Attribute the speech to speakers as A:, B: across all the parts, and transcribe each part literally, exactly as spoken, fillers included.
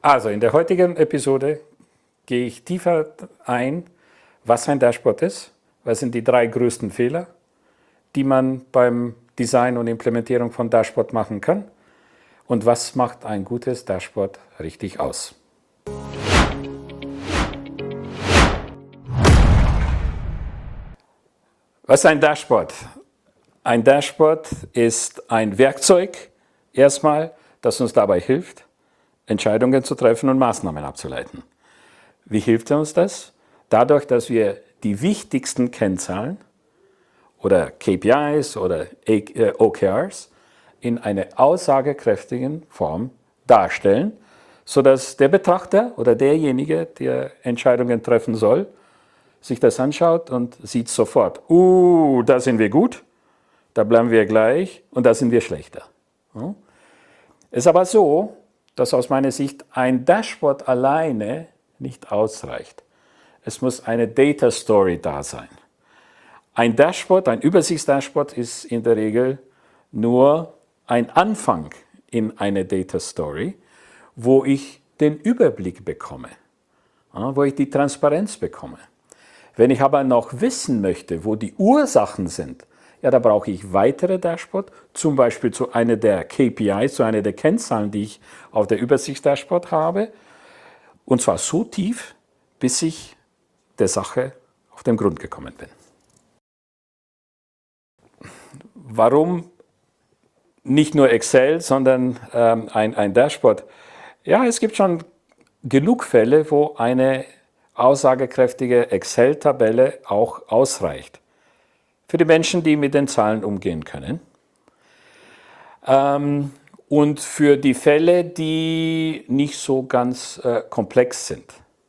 A: Also in der heutigen Episode gehe ich tiefer ein, was ein Dashboard ist, was sind die drei größten Fehler, die man beim Design und Implementierung von Dashboard machen kann und was macht ein gutes Dashboard richtig aus. Was ist ein Dashboard? Ein Dashboard ist ein Werkzeug, erstmal, das uns dabei hilft, Entscheidungen zu treffen und Maßnahmen abzuleiten. Wie hilft uns das? Dadurch, dass wir die wichtigsten Kennzahlen oder K P Is oder O K Rs in einer aussagekräftigen Form darstellen, sodass der Betrachter oder derjenige, der Entscheidungen treffen soll, sich das anschaut und sieht sofort, uh, da sind wir gut, da bleiben wir gleich und da sind wir schlechter. Es ist aber so, dass aus meiner Sicht ein Dashboard alleine nicht ausreicht. Es muss eine Data Story da sein. Ein Dashboard, ein Übersichtsdashboard ist in der Regel nur ein Anfang in eine Data Story, wo ich den Überblick bekomme, wo ich die Transparenz bekomme. Wenn ich aber noch wissen möchte, wo die Ursachen sind, ja, da brauche ich weitere Dashboard, zum Beispiel zu einer der K P Is, zu einer der Kennzahlen, die ich auf der Übersichtsdashboard habe. Und zwar so tief, bis ich der Sache auf den Grund gekommen bin. Warum nicht nur Excel, sondern ähm, ein, ein Dashboard? Ja, es gibt schon genug Fälle, wo eine aussagekräftige Excel-Tabelle auch ausreicht. Für die Menschen, die mit den Zahlen umgehen können. Ähm, und für die Fälle, die nicht so ganz äh, komplex sind.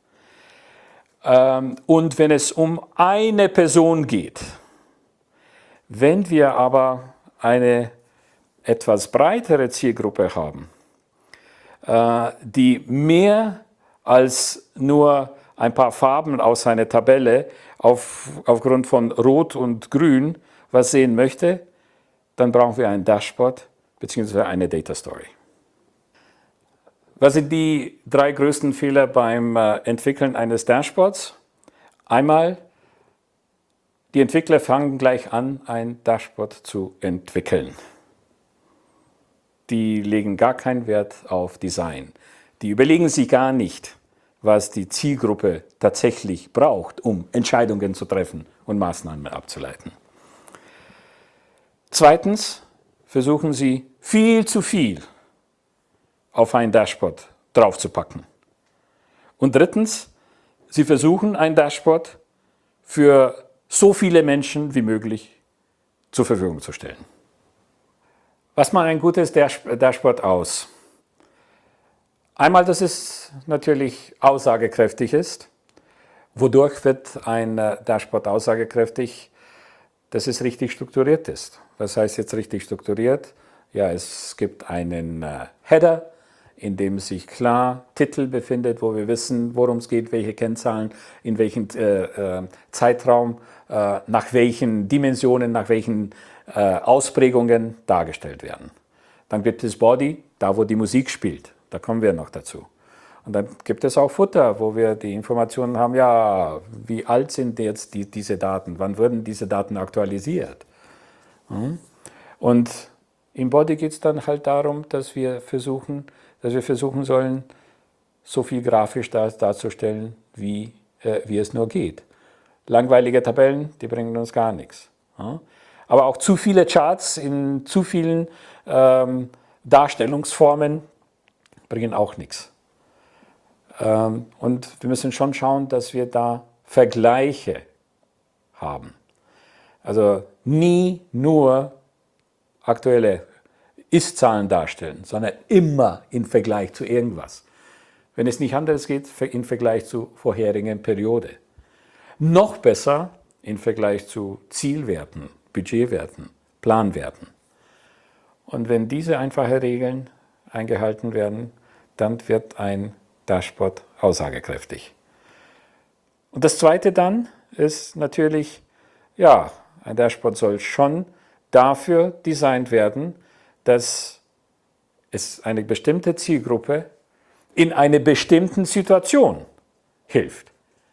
A: Ähm, und wenn es um eine Person geht, wenn wir aber eine etwas breitere Zielgruppe haben, äh, die mehr als nur ein paar Farben aus einer Tabelle auf, aufgrund von Rot und Grün was sehen möchte, dann brauchen wir ein Dashboard bzw. eine Data Story. Was sind die drei größten Fehler beim äh, Entwickeln eines Dashboards? Einmal, die Entwickler fangen gleich an, ein Dashboard zu entwickeln. Die legen gar keinen Wert auf Design. Die überlegen sich gar nicht, was die Zielgruppe tatsächlich braucht, um Entscheidungen zu treffen und Maßnahmen abzuleiten. Zweitens versuchen sie viel zu viel auf ein Dashboard draufzupacken. Und drittens, sie versuchen ein Dashboard für so viele Menschen wie möglich zur Verfügung zu stellen. Was macht ein gutes Dashboard aus? Einmal, dass es natürlich aussagekräftig ist. Wodurch wird ein Dashboard aussagekräftig? Dass es richtig strukturiert ist. Was heißt jetzt richtig strukturiert? Ja, es gibt einen äh, Header, in dem sich klar Titel befindet, wo wir wissen, worum es geht, welche Kennzahlen, in welchem äh, äh, Zeitraum, äh, nach welchen Dimensionen, nach welchen äh, Ausprägungen dargestellt werden. Dann gibt es Body, da wo die Musik spielt. Da kommen wir noch dazu. Und dann gibt es auch Footer, wo wir die Informationen haben, ja, wie alt sind jetzt die, diese Daten, wann wurden diese Daten aktualisiert. Und im Body geht es dann halt darum, dass wir versuchen, dass wir versuchen sollen, so viel grafisch das darzustellen, wie, äh, wie es nur geht. Langweilige Tabellen, die bringen uns gar nichts. Aber auch zu viele Charts in zu vielen ähm, Darstellungsformen bringen auch nichts. Ähm, und wir müssen schon schauen, dass wir da Vergleiche haben. Also nie nur aktuelle Ist-Zahlen darstellen, sondern immer im Vergleich zu irgendwas. Wenn es nicht anders geht, im Vergleich zu vorherigen Periode. Noch besser im Vergleich zu Zielwerten, Budgetwerten, Planwerten. Und wenn diese einfachen Regeln eingehalten werden, dann wird ein Dashboard aussagekräftig. Und das Zweite dann ist natürlich, ja, ein Dashboard soll schon dafür designt werden, dass es eine bestimmte Zielgruppe in einer bestimmten Situation hilft.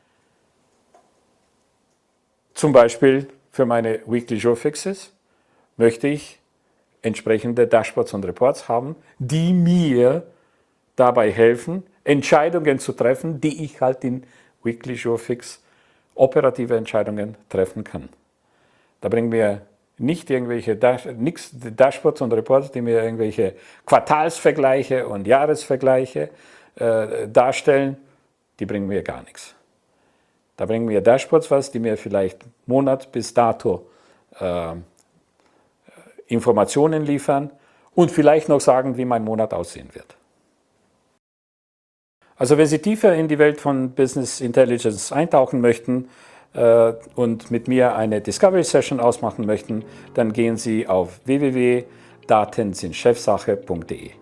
A: Zum Beispiel für meine Weekly Joe Fixes möchte ich entsprechende Dashboards und Reports haben, die mir dabei helfen, Entscheidungen zu treffen, die ich halt in Weekly Joe Fix operative Entscheidungen treffen kann. Da bringen mir nicht irgendwelche Dash, nix, Dashboards und Reports, die mir irgendwelche Quartalsvergleiche und Jahresvergleiche äh, darstellen, die bringen mir gar nichts. Da bringen mir Dashboards was, die mir vielleicht Monat bis dato äh, Informationen liefern und vielleicht noch sagen, wie mein Monat aussehen wird. Also wenn Sie tiefer in die Welt von Business Intelligence eintauchen möchten äh, und mit mir eine Discovery Session ausmachen möchten, dann gehen Sie auf w w w punkt daten sind chefsache punkt de.